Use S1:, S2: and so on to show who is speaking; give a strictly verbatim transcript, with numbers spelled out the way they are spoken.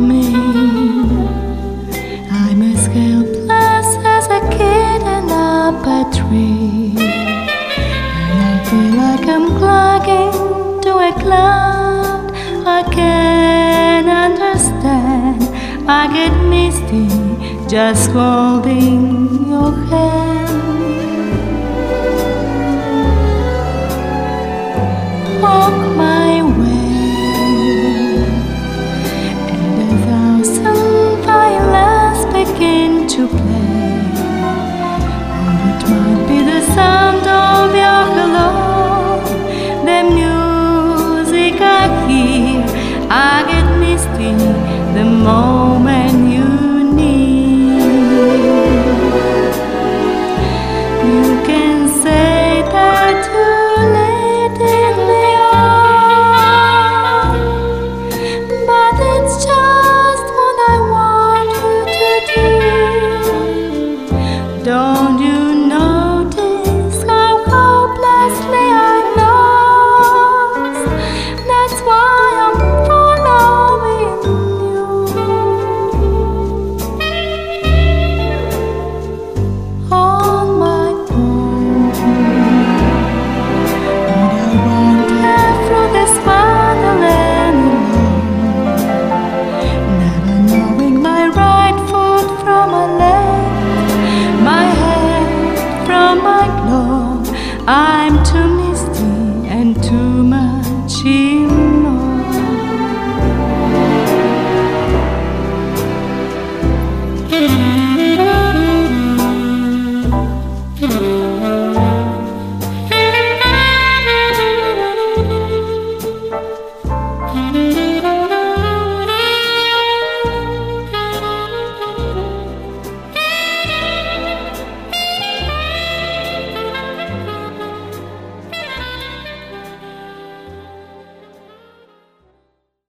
S1: me. I'm as helpless as a kitten up a tree, and I feel like I'm clinging to a cloud. I can't understand. I get misty just holding your hand. Walk my way, and a thousand violins begin to play. Oh, it might be the sound of your hello, the music I hear. I get misty the moment